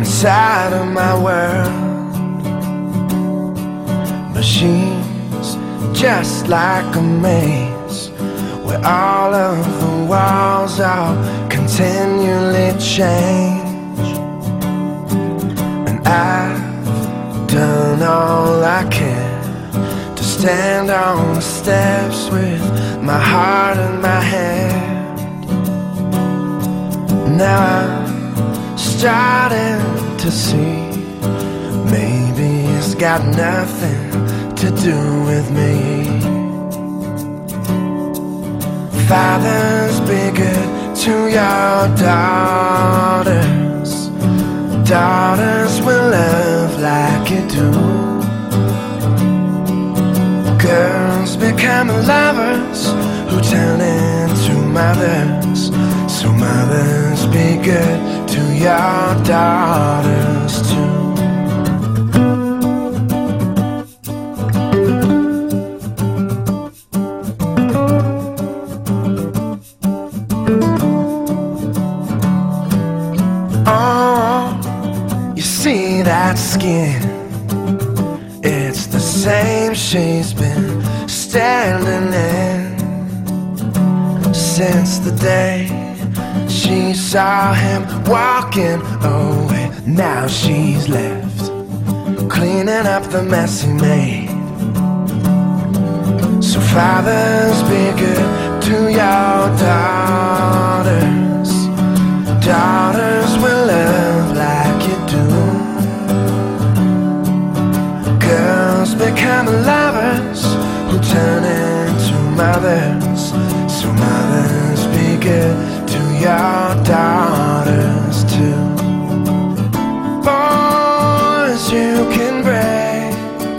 inside of my world. Machines just like a maze, where all of the walls are continually change. And I've done all I can to stand on the steps with my heart in my hand. Now I'm starting to see, maybe it's got nothing to do with me. Fathers, be good to your daughters. Daughters will love like you do. Girls become lovers who turn into mothers. So mothers, be good to your daughters too. Oh, you see that skin? It's the same she's been standing in since the day she saw him walking away. Now she's left cleaning up the mess he made. So fathers, be good to your daughters. Daughters will love like you do. Girls become lovers who turn into mothers. So mothers, be good to your daughters too. Boys you can break,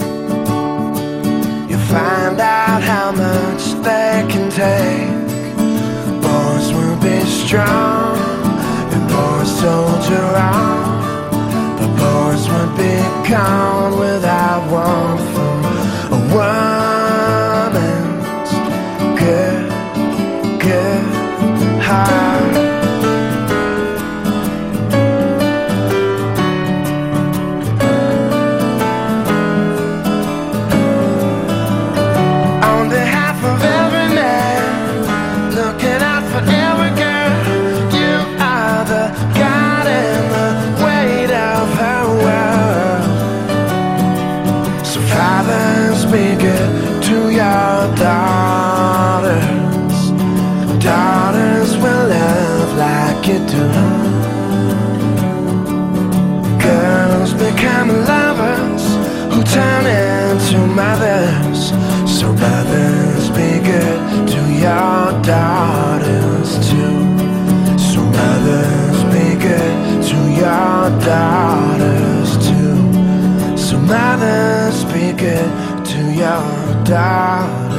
you find out how much they can take. Boys will be strong, and boys soldier on, but boys would be gone without one from a woman's good heart. On behalf of every man, looking out for every girl, you are the God and the weight of her world. So fathers, be good to your daughters. Daughters will love like you do. Girls become lovers who turn into mothers. So mothers, be good to your daughters too. So mothers, be good to your daughters too. So mothers, be good to your daughters.